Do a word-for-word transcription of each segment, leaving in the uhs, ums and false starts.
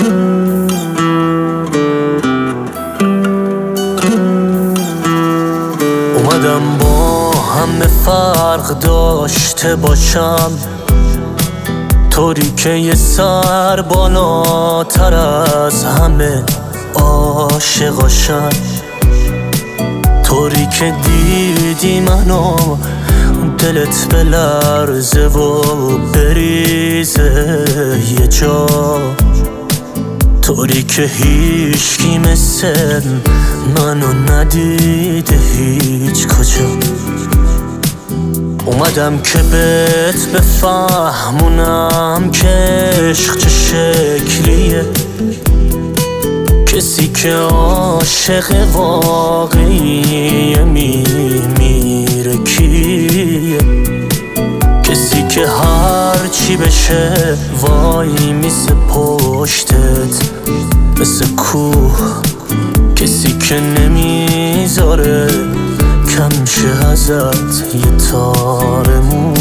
اومدم با همه فرق داشته باشم، طوری که یه سر بالاتر از همه عاشقاشم، طوری که دیدی منو دلت بلرزه و بریزه یه جا، طوری که هیچکی مثل منو ندیده هیچ کجا. اومدم که بهت بفهمونم که عشق چه شکلیه، کسی که عاشق واقعی میمیره کیه، کسی که هر چی بشه وای میسه پشتت مثل کوه، کسی که نمیذاره کم شه ازت یه تار مو.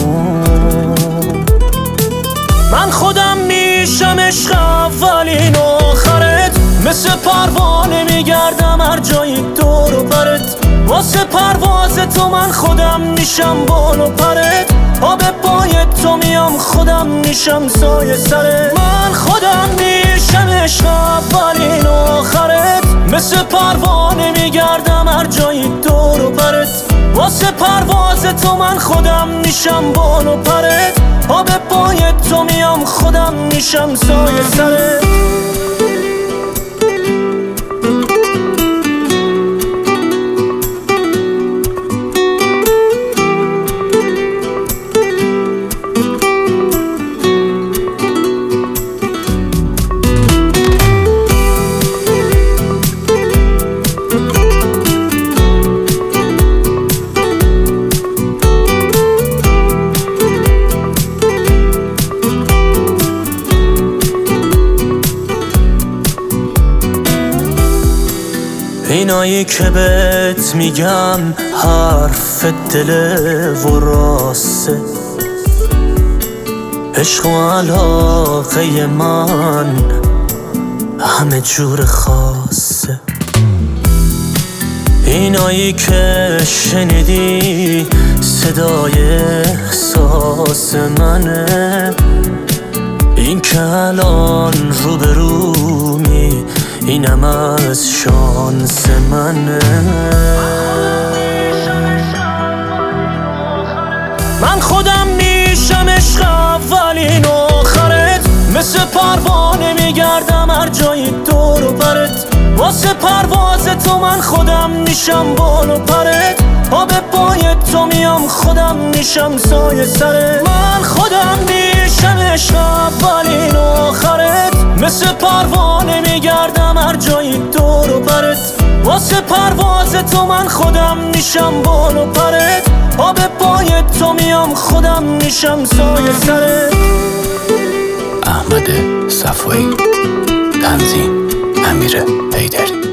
من خودم میشم عشق اولین و آخرت، مثل پروانه میگردم هر جایی دور و برت، واسه پرواز تو من خودم میشم بال و پرت، آب پای تو میام خودم میشم سایه سرت. من خودم میشم عشق اولین و آخرت، مثل پروانه میگردم هر جایی دور و برت، واسه پرواز تو من خودم میشم بال و پرت، آب پای تو میام خودم میشم سایه سرت. اینایی که بهت میگم حرف دل و راسته، عشق و علاقه من همه جور خاصه. اینایی که شنیدی صدای احساس منه، این که الان روبرومی اینم از شانس منه. من خودم میشم عشق اولین و آخرت، مثل پروانه میگردم هر جایی دور و برت، واسه پرواز تو من خودم میشم بال و پرت، آب پای تو میام خودم میشم سایه سرت. من خودم میشم عشق اولین و آخرت، مثل پروانه میگردم هر جایی دور و برت، واسه پرواز تو من خودم میشم بال و پرت، آب پای تو میام خودم میشم سایه سرت. احمد صفایی، تنظیم امیر حیدری.